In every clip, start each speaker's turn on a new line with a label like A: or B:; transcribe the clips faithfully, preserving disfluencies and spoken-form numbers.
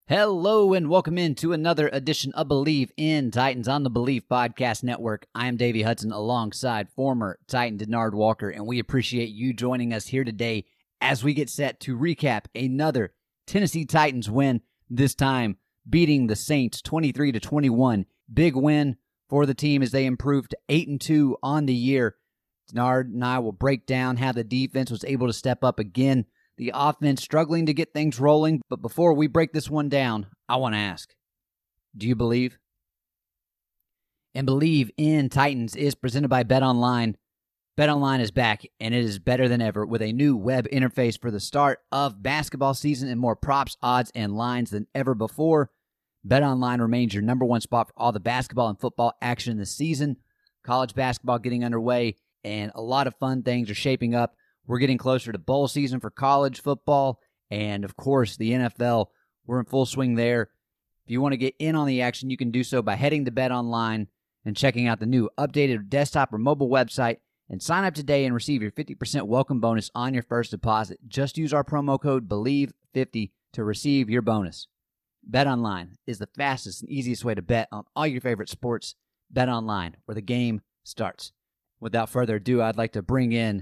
A: Hello and welcome into another edition of Believe in Titans on the Believe Podcast Network. I am Davey Hudson alongside former Titan Denard Walker, and we appreciate you joining us here today as we get set to recap another Tennessee Titans win, this time beating the Saints twenty-three to twenty-one. Big win for the team as they improved to eight and two on the year. Denard and I will break down how the defense was able to step up again. The offense struggling to get things rolling, but before we break this one down, I want to ask, do you believe? And Believe in Titans is presented by BetOnline. BetOnline is back, and it is better than ever with a new web interface for the start of basketball season and more props, odds, and lines than ever before. BetOnline remains your number one spot for all the basketball and football action this season. College basketball getting underway, and a lot of fun things are shaping up. We're getting closer to bowl season for college football, and of course, the N F L. We're in full swing there. If you want to get in on the action, you can do so by heading to BetOnline and checking out the new updated desktop or mobile website, and sign up today and receive your fifty percent welcome bonus on your first deposit. Just use our promo code believe fifty to receive your bonus. BetOnline is the fastest and easiest way to bet on all your favorite sports. BetOnline, where the game starts. Without further ado, I'd like to bring in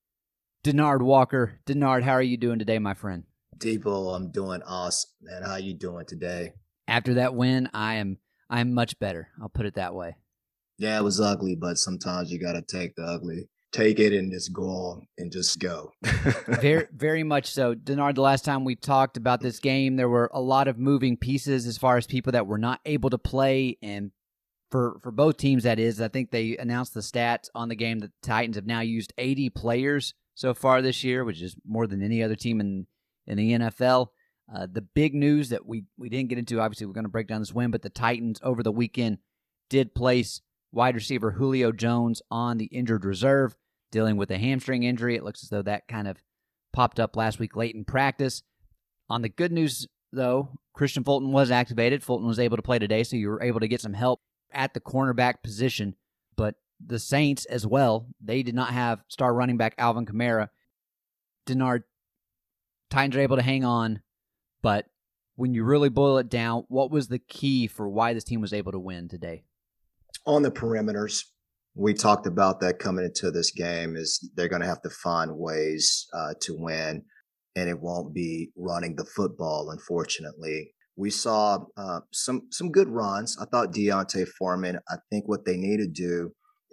A: Denard Walker. Denard, how are you doing today, my friend?
B: Debo, I'm doing awesome, man. How you doing today?
A: After that win, I am I'm much better. I'll put it that way.
B: Yeah, it was ugly, but sometimes you got to take the ugly. Take it and just go on and just go.
A: very, very much so. Denard, the last time we talked about this game, there were a lot of moving pieces as far as people that were not able to play, and for, for both teams, that is. I think they announced the stats on the game that the Titans have now used eighty players so far this year, which is more than any other team in, in the N F L. Uh, the big news that we, we didn't get into, obviously we're going to break down this win, but the Titans over the weekend did place wide receiver Julio Jones on the injured reserve, dealing with a hamstring injury. It looks as though that kind of popped up last week late in practice. On the good news, though, Christian Fulton was activated. Fulton was able to play today, so you were able to get some help at the cornerback position, but the Saints as well, they did not have star running back Alvin Kamara. Denard, Titans are able to hang on, but when you really boil it down, what was the key for why this team was able to win today?
B: On the perimeters, we talked about that coming into this game, is they're going to have to find ways uh, to win, and it won't be running the football, unfortunately. We saw uh, some some good runs. I thought D'Onta Foreman, I think what they need to do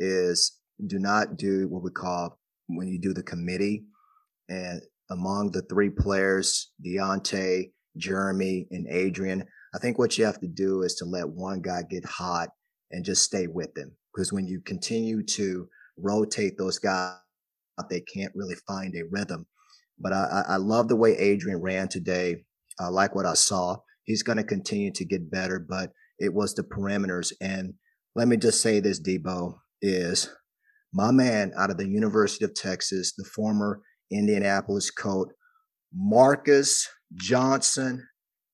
B: is do not do what we call when you do the committee. And among the three players, D'Onta, Jeremy, and Adrian, I think what you have to do is to let one guy get hot and just stay with them. Because when you continue to rotate those guys, they can't really find a rhythm. But I, I love the way Adrian ran today. I like what I saw. He's going to continue to get better, but it was the perimeters. And let me just say this, Debo, is my man out of the University of Texas, the former Indianapolis coach, Marcus Johnson.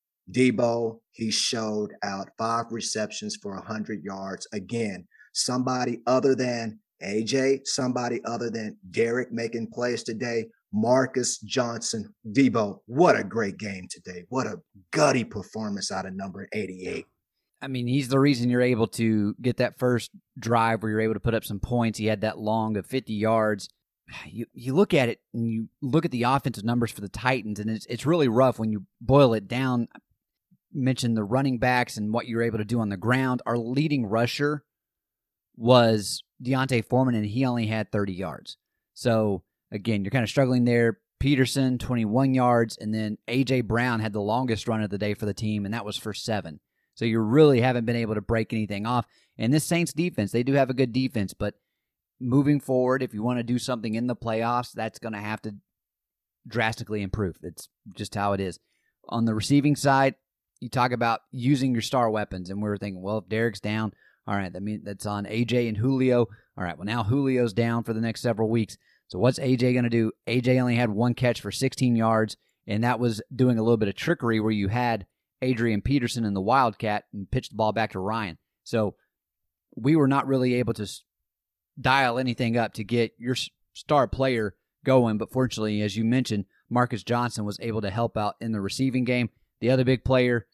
B: Debo, he showed out five receptions for one hundred yards. Again, somebody other than A J, somebody other than Derek making plays today. Marcus Johnson. Debo, what a great game today. What a gutty performance out of number eighty-eight.
A: I mean, he's the reason you're able to get that first drive where you're able to put up some points. He had that long of fifty yards. You you look at it and you look at the offensive numbers for the Titans, and it's it's really rough when you boil it down. You mentioned the running backs and what you were able to do on the ground. Our leading rusher was D'Onta Foreman, and he only had thirty yards. So, again, you're kind of struggling there. Peterson, twenty-one yards, and then A J. Brown had the longest run of the day for the team, and that was for seven. So you really haven't been able to break anything off. And this Saints defense, they do have a good defense, but moving forward, if you want to do something in the playoffs, that's going to have to drastically improve. It's just how it is. On the receiving side, you talk about using your star weapons, and we were thinking, well, if Derek's down, all right, that means that's on A J and Julio. All right, well, now Julio's down for the next several weeks. So what's A J going to do? A J only had one catch for sixteen yards, and that was doing a little bit of trickery where you had Adrian Peterson in the Wildcat and pitched the ball back to Ryan. So we were not really able to dial anything up to get your star player going, but fortunately, as you mentioned, Marcus Johnson was able to help out in the receiving game. The other big player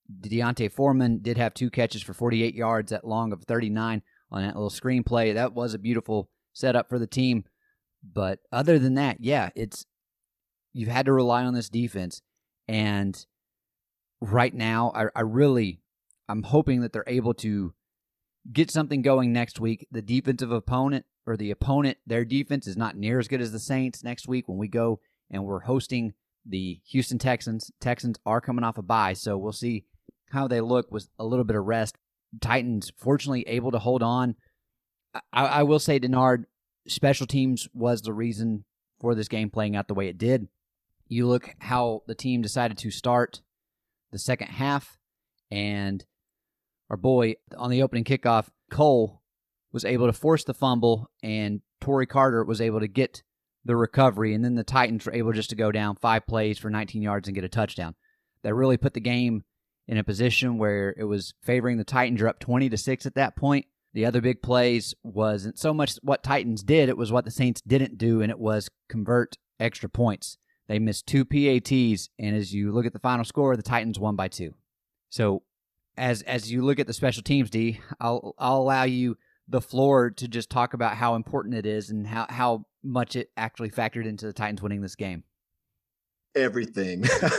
A: Deontay Foreman did have two catches for forty-eight yards at long of thirty-nine on that little screenplay. That was a beautiful setup for the team. But other than that, yeah, it's you've had to rely on this defense. And right now, I, I really, I'm hoping that they're able to get something going next week. The defensive opponent, or the opponent, their defense is not near as good as the Saints next week when we go and we're hosting the Houston Texans. Texans are coming off a bye, so we'll see how they look with a little bit of rest. Titans, fortunately, able to hold on. I, I will say, Denard, special teams was the reason for this game playing out the way it did. You look how the team decided to start the second half, and our boy on the opening kickoff, Cole, was able to force the fumble, and Torrey Carter was able to get the recovery, and then the Titans were able just to go down five plays for nineteen yards and get a touchdown. That really put the game in a position where it was favoring the Titans. You're up twenty to six at that point. The other big plays wasn't so much what Titans did, it was what the Saints didn't do, and it was convert extra points. They missed two P A Ts, and as you look at the final score, the Titans won by two. So as as you look at the special teams, D, I'll, I'll allow you the floor to just talk about how important it is and how, how much it actually factored into the Titans winning this game.
B: Everything.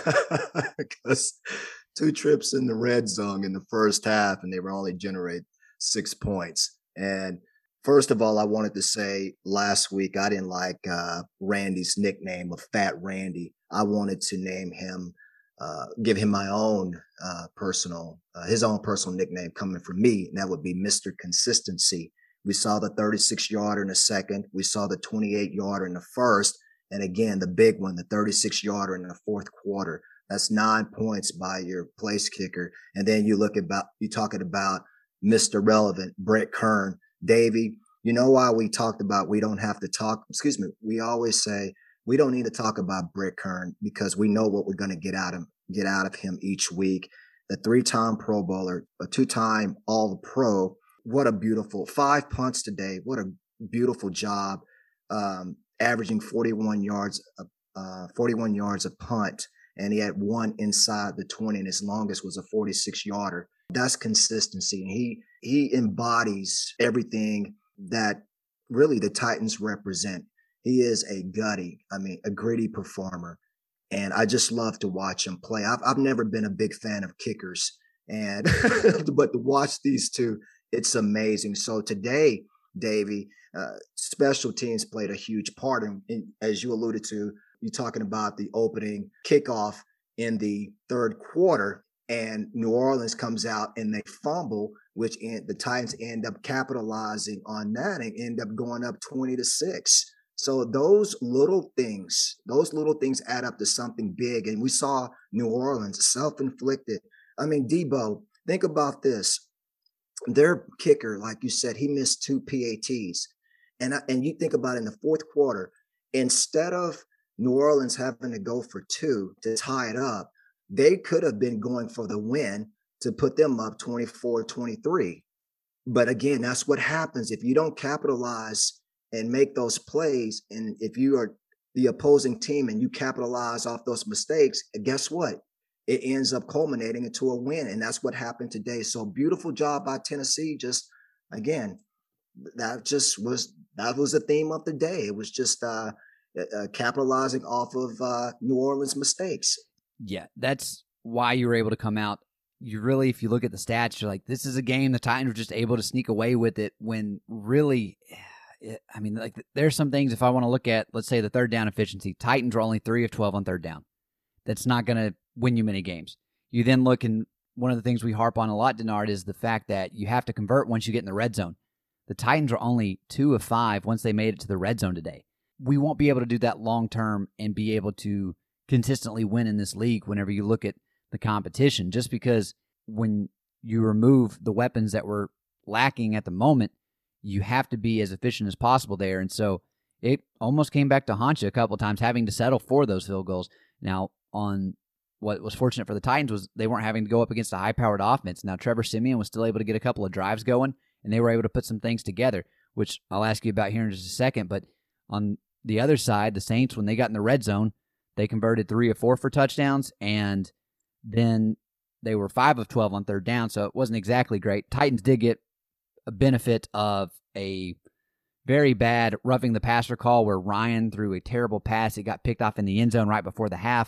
B: Because two trips in the red zone in the first half, and they were only generate six points. And first of all, I wanted to say last week I didn't like uh, Randy's nickname of Fat Randy. I wanted to name him, uh, give him my own uh, personal, uh, his own personal nickname coming from me, and that would be Mister Consistency. We saw the thirty-six yarder in the second. We saw the twenty-eight yarder in the first. And again, the big one, the thirty-six yarder in the fourth quarter. That's nine points by your place kicker. And then you look about, you talking about Mister Relevant, Brett Kern. Davey, you know why we talked about we don't have to talk, excuse me, we always say we don't need to talk about Brett Kern because we know what we're going to get out of get out of him each week. The three-time Pro Bowler, a two-time All-Pro. What a beautiful five punts today. What a beautiful job. Um, averaging forty-one yards, uh, forty-one yards a punt, and he had one inside the twenty, and his longest was a forty-six yarder. That's consistency. And he he embodies everything that really the Titans represent. He is a gutty, I mean, a gritty performer. And I just love to watch him play. I've I've never been a big fan of kickers, and but to watch these two, it's amazing. So today, Davey, uh, special teams played a huge part. And, and as you alluded to, you're talking about the opening kickoff in the third quarter, and New Orleans comes out and they fumble, which in, the Titans end up capitalizing on that and end up going up twenty to six. So those little things, those little things add up to something big. And we saw New Orleans self-inflicted. I mean, Debo, think about this. Their kicker, like you said, he missed two P A Ts. And, and you think about it in the fourth quarter, instead of New Orleans having to go for two to tie it up, they could have been going for the win to put them up twenty-four twenty-three. But again, that's what happens if you don't capitalize and make those plays. And if you are the opposing team and you capitalize off those mistakes, guess what? It ends up culminating into a win. And that's what happened today. So beautiful job by Tennessee. Just, again, that just was, that was the theme of the day. It was just uh, uh, capitalizing off of uh, New Orleans mistakes.
A: Yeah, that's why you were able to come out. You really, if you look at the stats, you're like, this is a game the Titans were just able to sneak away with it when really, it, I mean, like there's some things if I want to look at, let's say the third down efficiency, Titans are only three of twelve on third down. That's not going to win you many games. You then look, and one of the things we harp on a lot, Denard, is the fact that you have to convert once you get in the red zone. The Titans are only two of five once they made it to the red zone today. We won't be able to do that long term and be able to consistently win in this league whenever you look at the competition, just because when you remove the weapons that were lacking at the moment, you have to be as efficient as possible there. And so it almost came back to haunt you a couple of times, having to settle for those field goals. Now, on what was fortunate for the Titans was they weren't having to go up against a high-powered offense. Now, Trevor Siemian was still able to get a couple of drives going, and they were able to put some things together, which I'll ask you about here in just a second. But on the other side, the Saints, when they got in the red zone, they converted three or four for touchdowns, and then They were five of twelve on third down, so it wasn't exactly great. Titans did get a benefit of a very bad roughing the passer call where Ryan threw a terrible pass. It got picked off in the end zone right before the half.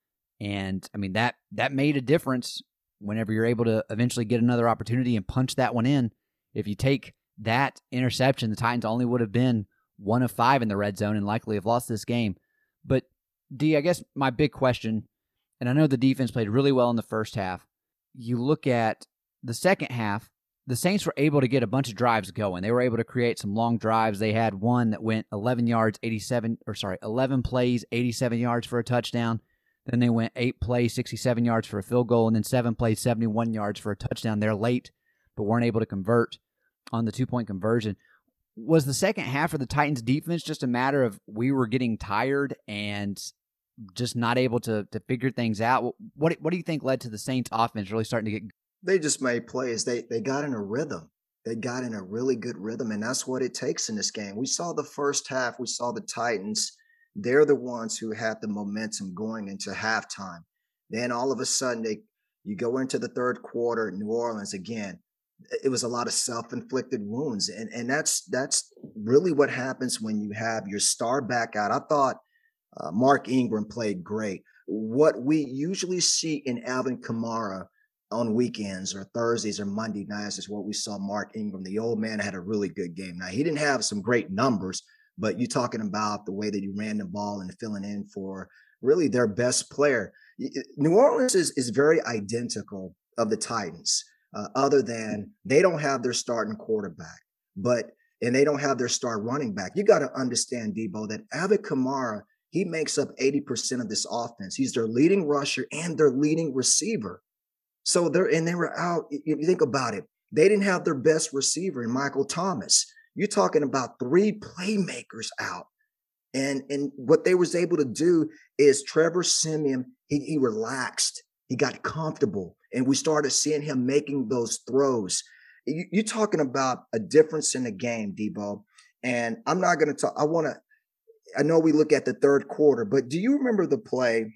A: And, I mean, that that made a difference whenever you're able to eventually get another opportunity and punch that one in. If you take that interception, the Titans only would have been one of five in the red zone and likely have lost this game. But, D, I guess my big question, and I know the defense played really well in the first half. You look at the second half, the Saints were able to get a bunch of drives going. They were able to create some long drives. They had one that went eleven yards, eighty-seven, or sorry, eleven plays, eighty-seven yards for a touchdown. Then they went eight plays, sixty-seven yards for a field goal, and then seven plays, seventy-one yards for a touchdown. They're late, but weren't able to convert on the two-point conversion. Was the second half of the Titans' defense just a matter of we were getting tired and just not able to to figure things out? What what do you think led to the Saints' offense really starting to get?
B: They just made plays. They they got in a rhythm. They got in a really good rhythm, and that's what it takes in this game. We saw the first half. We saw the Titans. They're the ones who had the momentum going into halftime. Then all of a sudden, they you go into the third quarter, New Orleans again. It was a lot of self-inflicted wounds, and and that's that's really what happens when you have your star back out. I thought uh, Mark Ingram played great. What we usually see in Alvin Kamara on weekends or Thursdays or Monday nights is what we saw Mark Ingram. The old man had a really good game. Now, he didn't have some great numbers, but you're talking about the way that he ran the ball and filling in for really their best player. New Orleans is, is very identical of the Titans, uh, other than they don't have their starting quarterback, but and they don't have their star running back. You got to understand, Debo, that Alvin Kamara, he makes up eighty percent of this offense. He's their leading rusher and their leading receiver. So they're, and they were out. If you think about it, they didn't have their best receiver in Michael Thomas. You're talking about three playmakers out. And, and what they was able to do is Trevor Siemian, he, he relaxed. He got comfortable. And we started seeing him making those throws. You, you're talking about a difference in the game, Debo. And I'm not going to talk. I want to, I know we look at the third quarter, but do you remember the play?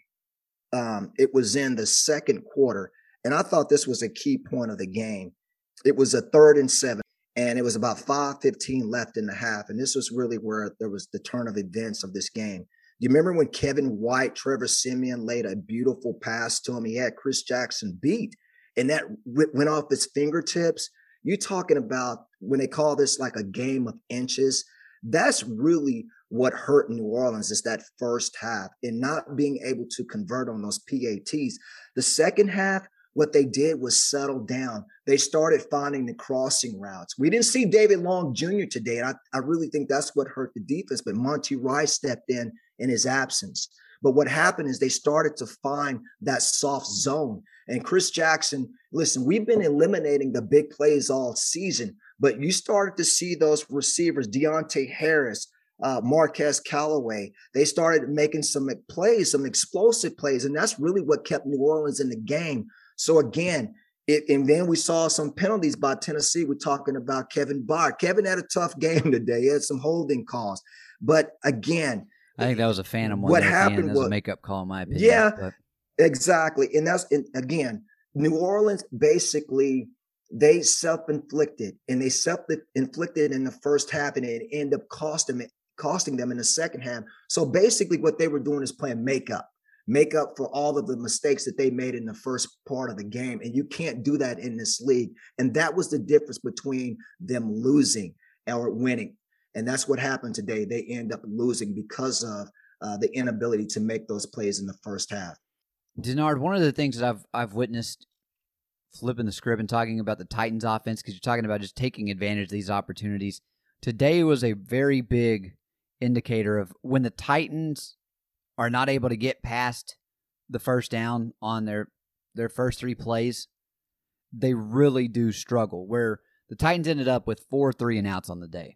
B: Um, it was in the second quarter. And I thought this was a key point of the game. It was a third and seven, and it was about five fifteen left in the half. And this was really where there was the turn of events of this game. Do you remember when Kevin White, Trevor Siemian laid a beautiful pass to him? He had Chris Jackson beat, and that went off his fingertips. You're talking about when they call this like a game of inches. That's really what hurt New Orleans is that first half and not being able to convert on those P A Ts. The second half, what they did was settle down. They started finding the crossing routes. We didn't see David Long Junior today, and I, I really think that's what hurt the defense, but Monty Rice stepped in in his absence. But what happened is they started to find that soft zone. And Chris Jackson, listen, we've been eliminating the big plays all season, but you started to see those receivers, Deontay Harris, uh, Marquez Callaway, they started making some plays, some explosive plays, and that's really what kept New Orleans in the game. So again, it, and then we saw some penalties by Tennessee. We're talking about Kevin Byard. Kevin had a tough game today. He had some holding calls. But again,
A: I think that was a phantom one.
B: What
A: there
B: happened
A: was, was a makeup call, in my opinion.
B: Yeah,
A: but.
B: exactly. And that's, and again, New Orleans basically, they self-inflicted, and they self-inflicted in the first half, and it ended up costing, costing them in the second half. So basically what they were doing is playing makeup. Make up for all of the mistakes that they made in the first part of the game. And you can't do that in this league. And that was the difference between them losing or winning. And that's what happened today. They end up losing because of uh, the inability to make those plays in the first half.
A: Denard, one of the things that I've I've witnessed flipping the script and talking about the Titans offense, because you're talking about just taking advantage of these opportunities. Today was a very big indicator of when the Titans are not able to get past the first down on their their first three plays, they really do struggle, where the Titans ended up with four three and outs on the day.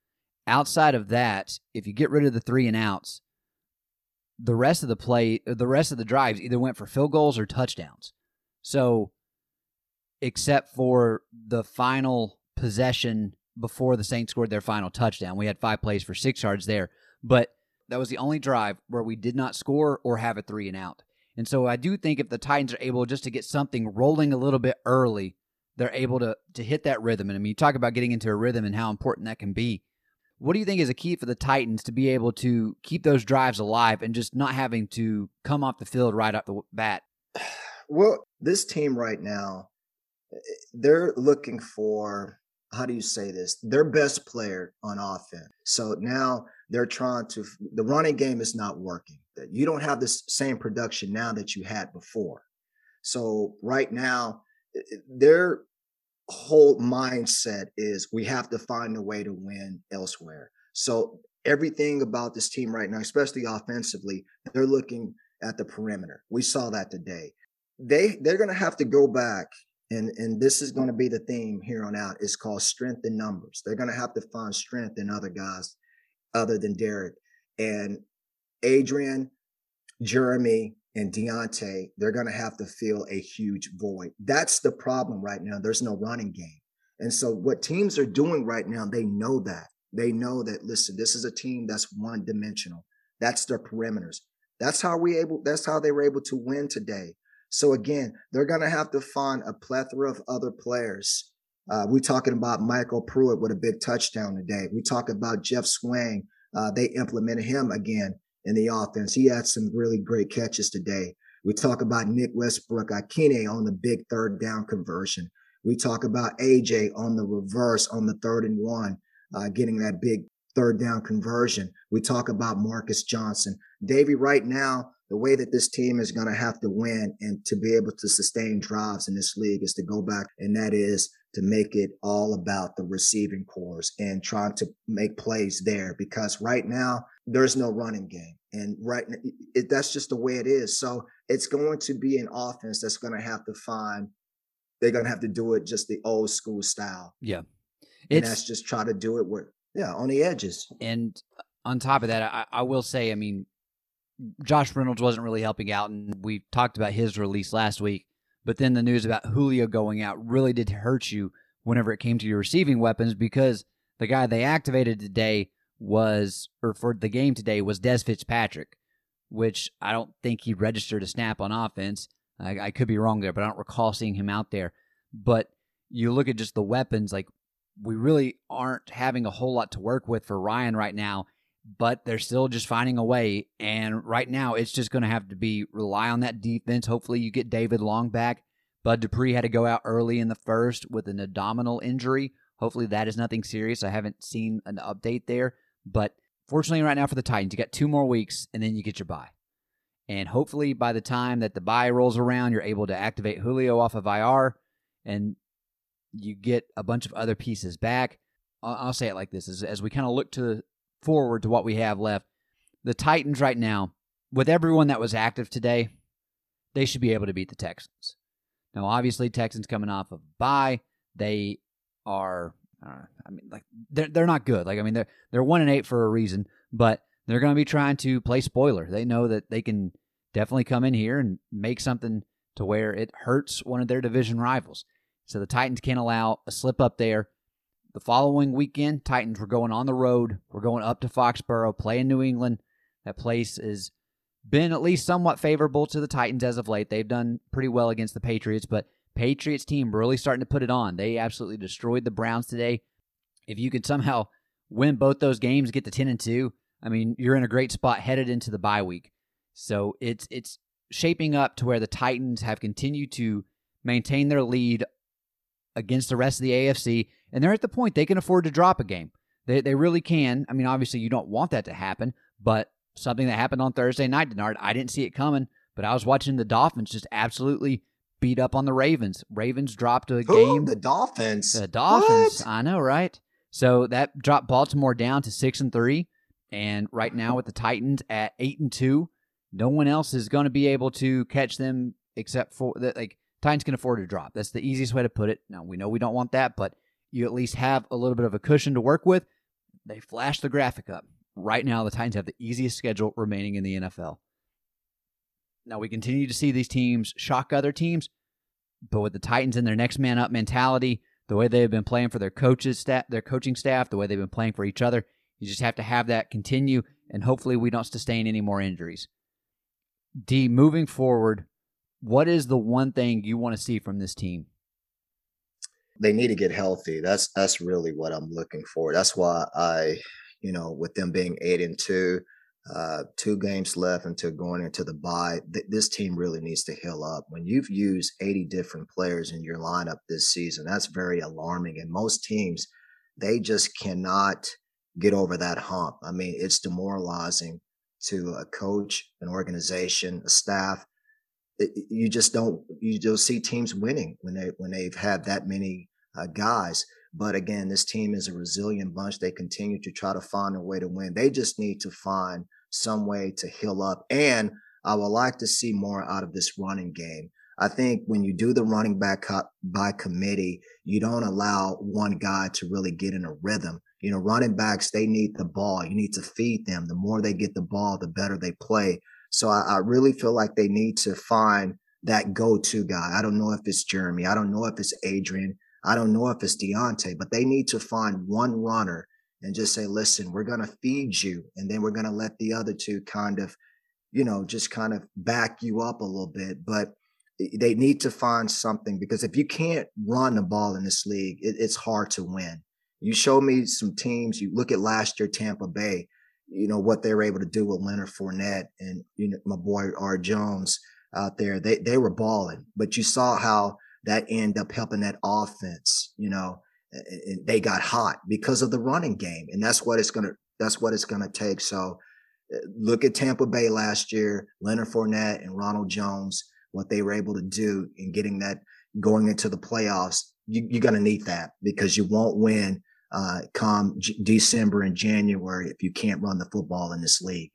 A: Outside of that, if you get rid of the three and outs, the rest of the play, the rest of the drives either went for field goals or touchdowns. So, except for the final possession before the Saints scored their final touchdown, we had five plays for six yards there, but that was the only drive where we did not score or have a three and out. And so I do think if the Titans are able just to get something rolling a little bit early, they're able to to hit that rhythm. And I mean, you talk about getting into a rhythm and how important that can be. What do you think is a key for the Titans to be able to keep those drives alive and just not having to come off the field right off the bat?
B: Well, this team right now, they're looking for, how do you say this? Their best player on offense. So now they're trying to, the running game is not working. You don't have this same production now that you had before. So right now, their whole mindset is we have to find a way to win elsewhere. So everything about this team right now, especially offensively, they're looking at the perimeter. We saw that today. They, they're going to have to go back. And, and this is going to be the theme here on out. It's called strength in numbers. They're going to have to find strength in other guys other than Derek. And Adrian, Jeremy, and Deontay, they're going to have to fill a huge void. That's the problem right now. There's no running game. And so what teams are doing right now, they know that. They know that, listen, this is a team that's one-dimensional. That's their perimeters. That's how we able. That's how they were able to win today. So again, they're going to have to find a plethora of other players. Uh, we're talking about Michael Pruitt with a big touchdown today. We talk about Jeff Swain. Uh, they implemented him again in the offense. He had some really great catches today. We talk about Nick Westbrook-Akine on the big third down conversion. We talk about A J on the reverse on the third and one, uh, getting that big third down conversion. We talk about Marcus Johnson. Davey, right now, the way that this team is going to have to win and to be able to sustain drives in this league is to go back, and that is to make it all about the receiving cores and trying to make plays there, because right now there's no running game. And right now, it, that's just the way it is. So it's going to be an offense that's going to have to find, they're going to have to do it just the old school style.
A: Yeah.
B: And that's just try to do it with, yeah, on the edges.
A: And on top of that, I, I will say, I mean, Josh Reynolds wasn't really helping out, and we talked about his release last week. But then the news about Julio going out really did hurt you whenever it came to your receiving weapons, because the guy they activated today was, or for the game today, was Des Fitzpatrick, which I don't think he registered a snap on offense. I, I could be wrong there, but I don't recall seeing him out there. But you look at just the weapons, like, we really aren't having a whole lot to work with for Ryan right now, but they're still just finding a way. And right now, it's just going to have to be rely on that defense. Hopefully you get David Long back. Bud Dupree had to go out early in the first with an abdominal injury. Hopefully that is nothing serious. I haven't seen an update there. But fortunately right now for the Titans, you got two more weeks, and then you get your bye. And hopefully by the time that the bye rolls around, you're able to activate Julio off of I R, and you get a bunch of other pieces back. I'll say it like this. As, as we kind of look to forward to what we have left, the Titans right now, with everyone that was active today, they should be able to beat the Texans. Now, obviously, Texans coming off of bye, they are, uh, I mean, like they're they're not good. Like I mean, they're they're one and eight for a reason, but they're going to be trying to play spoiler. They know that they can definitely come in here and make something to where it hurts one of their division rivals. So the Titans can't allow a slip up there. The following weekend, Titans, we're going on the road. We're going up to Foxborough, playing New England. That place has been at least somewhat favorable to the Titans as of late. They've done pretty well against the Patriots, but Patriots team really starting to put it on. They absolutely destroyed the Browns today. If you could somehow win both those games, get to ten and two, I mean, you're in a great spot headed into the bye week. So it's it's shaping up to where the Titans have continued to maintain their lead against the rest of the A F C, and they're at the point they can afford to drop a game. They they really can. I mean, obviously you don't want that to happen, but something that happened on Thursday night, Denard, I didn't see it coming, but I was watching the Dolphins just absolutely beat up on the Ravens. Ravens dropped a
B: Ooh,
A: game.
B: The Dolphins.
A: The Dolphins.
B: What?
A: I know, right? So that dropped Baltimore down to six and three, and right now with the Titans at eight and two, no one else is going to be able to catch them except for that. Like Titans can afford to drop. That's the easiest way to put it. Now we know we don't want that, but you at least have a little bit of a cushion to work with. They flashed the graphic up. Right now, the Titans have the easiest schedule remaining in the N F L. Now, we continue to see these teams shock other teams, but with the Titans and their next man up mentality, the way they've been playing for their coaches, staff, their coaching staff, the way they've been playing for each other, you just have to have that continue, and hopefully we don't sustain any more injuries. D, moving forward, what is the one thing you want to see from this team?
B: They need to get healthy. That's that's really what I'm looking for. That's why I, you know, with them being eight and two, uh, two games left until going into the bye, th- this team really needs to heal up. When you've used eighty different players in your lineup this season, that's very alarming. And most teams, they just cannot get over that hump. I mean, it's demoralizing to a coach, an organization, a staff. It, you just don't you don't see teams winning when they when they've had that many uh, guys. But again, this team is a resilient bunch. They continue to try to find a way to win. They just need to find some way to heal up. And I would like to see more out of this running game. I think when you do the running back by committee, you don't allow one guy to really get in a rhythm. You know, running backs, they need the ball. You need to feed them. The more they get the ball, the better they play. So I, I really feel like they need to find that go-to guy. I don't know if it's Jeremy. I don't know if it's Adrian. I don't know if it's Deontay, but they need to find one runner and just say, listen, we're going to feed you. And then we're going to let the other two kind of, you know, just kind of back you up a little bit. But they need to find something, because if you can't run the ball in this league, it, it's hard to win. You show me some teams. You look at last year, Tampa Bay, you know, what they were able to do with Leonard Fournette and, you know, my boy R. Jones out there. They, they were balling, but you saw how that ended up helping that offense, you know, and they got hot because of the running game. And that's what it's going to, that's what it's going to take. So look at Tampa Bay last year, Leonard Fournette and Ronald Jones, what they were able to do in getting that going into the playoffs. You, you're going to need that, because you won't win uh, come G- December and January if you can't run the football in this league.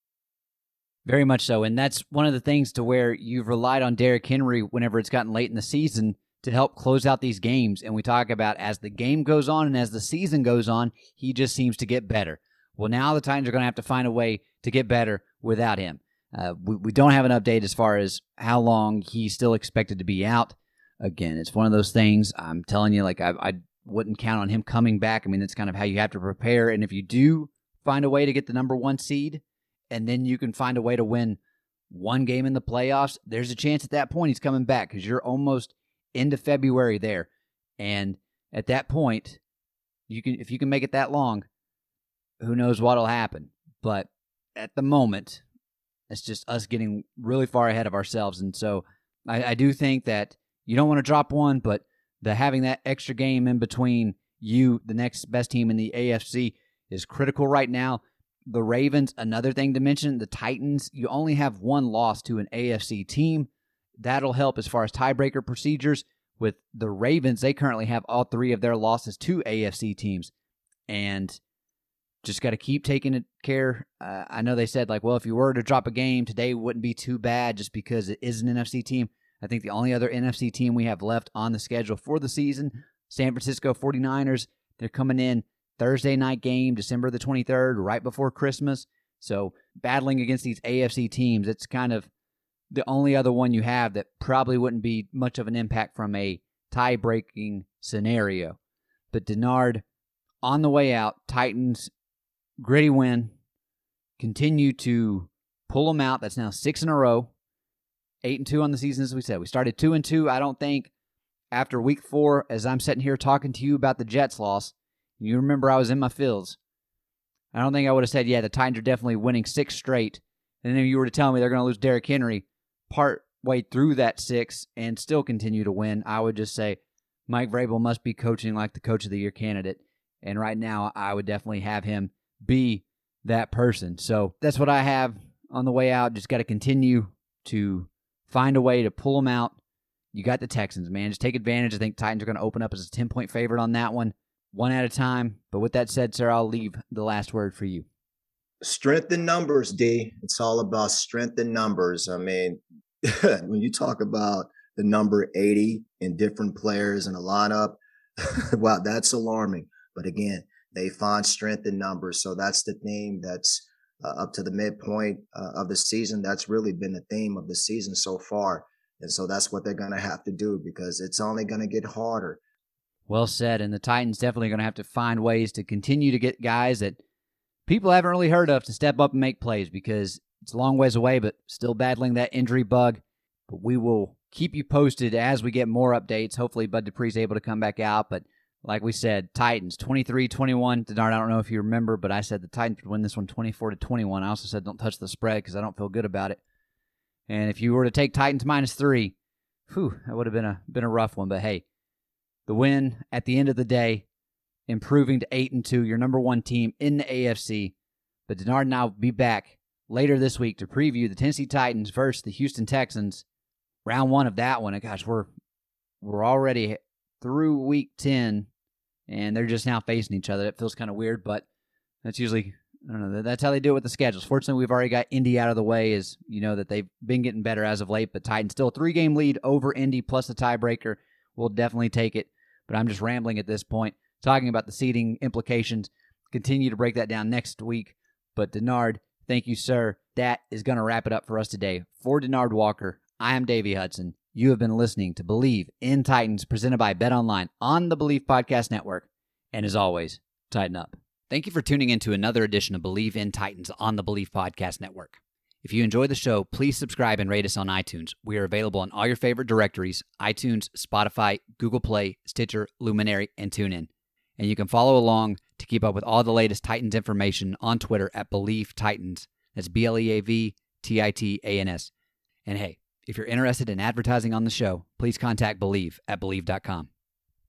A: Very much so. And that's one of the things to where you've relied on Derrick Henry whenever it's gotten late in the season to help close out these games. And we talk about as the game goes on and as the season goes on, he just seems to get better. Well, now the Titans are going to have to find a way to get better without him. Uh, we, we don't have an update as far as how long he's still expected to be out. Again, it's one of those things, I'm telling you, like I, I wouldn't count on him coming back. I mean, that's kind of how you have to prepare. And if you do find a way to get the number one seed, and then you can find a way to win one game in the playoffs, there's a chance at that point he's coming back, because you're almost into February there. And at that point, you can if you can make it that long, who knows what'll happen. But at the moment, it's just us getting really far ahead of ourselves. And so I, I do think that you don't want to drop one, but the having that extra game in between you, the next best team in the A F C, is critical right now. The Ravens, another thing to mention, the Titans, you only have one loss to an A F C team. That'll help as far as tiebreaker procedures. With the Ravens, they currently have all three of their losses to A F C teams. And just got to keep taking care. Uh, I know they said, like, well, if you were to drop a game today, it wouldn't be too bad just because it is an N F C team. I think the only other N F C team we have left on the schedule for the season, San Francisco forty-niners, they're coming in Thursday night game, December the twenty-third, right before Christmas. So battling against these A F C teams, it's kind of the only other one you have that probably wouldn't be much of an impact from a tie-breaking scenario. But Denard, on the way out, Titans, gritty win, continue to pull them out. That's now six in a row. Eight and two on the season, as we said. We started two and two. I don't think after week four, as I'm sitting here talking to you about the Jets loss, you remember I was in my fields. I don't think I would have said, yeah, the Titans are definitely winning six straight. And then if you were to tell me they're going to lose Derrick Henry part way through that six and still continue to win, I would just say Mike Vrabel must be coaching like the Coach of the Year candidate. And right now, I would definitely have him be that person. So that's what I have on the way out. Just got to continue to find a way to pull them out. You got the Texans, man. Just take advantage. I think Titans are going to open up as a ten-point favorite on that one, one at a time. But with that said, sir, I'll leave the last word for you.
B: Strength in numbers, D. It's all about strength in numbers. I mean, when you talk about the number eighty in different players in a lineup, wow, that's alarming. But again, they find strength in numbers. So that's the theme that's uh, up to the midpoint uh, of the season. That's really been the theme of the season so far. And so that's what they're going to have to do, because it's only going to get harder.
A: Well said. And the Titans definitely going to have to find ways to continue to get guys that people haven't really heard of to step up and make plays, because it's a long ways away, but still battling that injury bug. But we will keep you posted as we get more updates. Hopefully Bud Dupree's able to come back out. But like we said, Titans twenty-three twenty-one. Denard, I don't know if you remember, but I said the Titans would win this one twenty-four to twenty-one. I also said don't touch the spread because I don't feel good about it. And if you were to take Titans minus three, whew, that would have been a been a rough one. But hey, the win at the end of the day, improving to eight and two, your number one team in the A F C. But Denard and I will be back later this week to preview the Tennessee Titans versus the Houston Texans. Round one of that one. And gosh, we're we're already through week ten, and they're just now facing each other. It feels kind of weird, but that's usually, I don't know, that's how they do it with the schedules. Fortunately, we've already got Indy out of the way, as you know that they've been getting better as of late, but Titans still a three-game lead over Indy plus the tiebreaker. We'll definitely take it, but I'm just rambling at this point, talking about the seeding implications. Continue to break that down next week, but Denard, thank you, sir. That is going to wrap it up for us today. For Denard Walker, I am Davey Hudson. You have been listening to Believe in Titans, presented by BetOnline on the Believe Podcast Network. And as always, tighten up. Thank you for tuning in to another edition of Believe in Titans on the Believe Podcast Network. If you enjoy the show, please subscribe and rate us on iTunes. We are available on all your favorite directories: iTunes, Spotify, Google Play, Stitcher, Luminary, and TuneIn. And you can follow along to keep up with all the latest Titans information on Twitter at Believe Titans. That's B L E A V T I T A N S. And hey, if you're interested in advertising on the show, please contact Believe at Believe dot com.